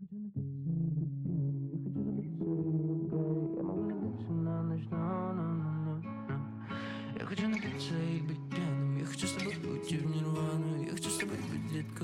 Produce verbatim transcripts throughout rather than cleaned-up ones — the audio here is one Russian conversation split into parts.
хочу напиться и быть пьяным, я хочу забыться и в угаре. Я могу забыться на ночь, но, но, но, но. Я хочу напиться и быть пьяным, я хочу с тобой уйти в нирвану, я хочу с тобой быть, детка.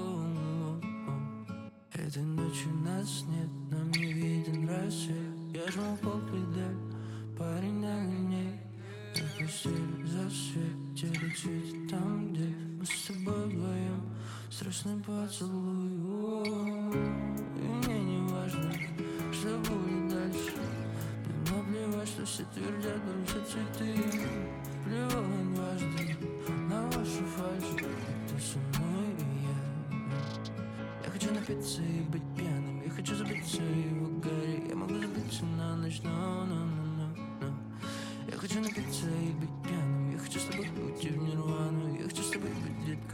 Этой ночью нас нет, нам не виден рассвет. Я жму пол педаль, парень огней. На постель засвет, теле цветет там, где мы с тобой вдвоем. Страстный поцелуй. И мне не важно, что будет дальше. Мне наплевать, что все твердят, больше цветы. Плевал дважды на вашу фальшь. Ты со мной и я. Я хочу напиться и быть пьяным, я хочу забыться и в угаре. Я могу забыться на ночь, но, но, но, но. Я хочу напиться и быть пьяным, я хочу с тобой уйти в нирвану, я хочу с тобой быть, детка.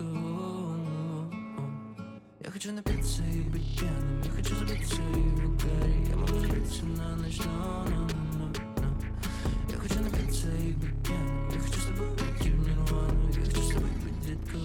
Я хочу напиться и быть пьяным, я хочу забыться и в угаре. Я могу забыться на ночь, но, но, но, но. Я хочу напиться и быть пьяным, я хочу с тобой уйти в нирвану, я хочу с тобой быть, детка.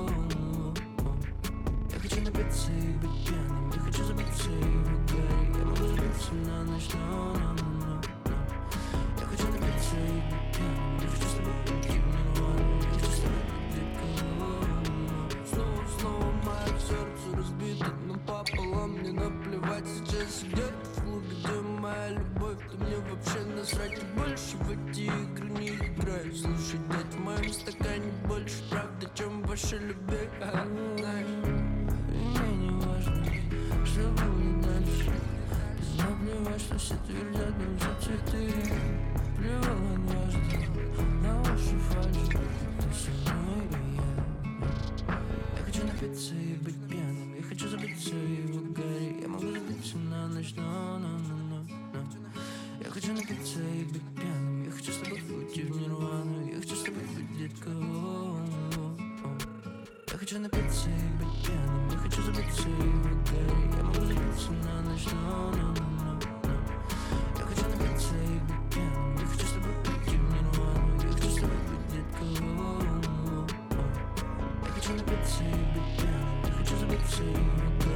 Я хочу напиться и быть пьяным, я хочу забыться и в угаре. Я могу забыться на ночь, но, но, но, но. Я хочу напиться и быть пьяным, я хочу с тобой уйти в нирвану, я хочу с тобой быть, детка. Снова, снова мое сердце разбито напополам. Мне наплевать сейчас где-то в клубе, где моя любовь. Ты мне вообще насрать, и больше в эти игры не играю. Слушай, дядь, в моем стакане больше правды, чем в вашей любви. А, знаешь. И мне не важно, что будет дальше. Мне наплевать, что все твердят, больше цветы. Плевал дважды на вашу фальшь. Ты со мной и я. Я хочу напиться и быть пьяным, я хочу забыться и в угаре. Я могу забыться на ночь, но, но, но, но, но. Я хочу напиться и быть пьяным, я хочу с тобой уйти в нирвану, я хочу с тобой быть, детка. Я хочу напиться и быть пьяным, я хочу забыться и в угаре. Я могу забыться на ночь, но, но, но, но. Я хочу напиться и быть пьяным, я хочу с тобой уйти в нирвану, я хочу с тобой быть, детка. Я хочу напиться и быть пьяным, я хочу забыться и в угаре.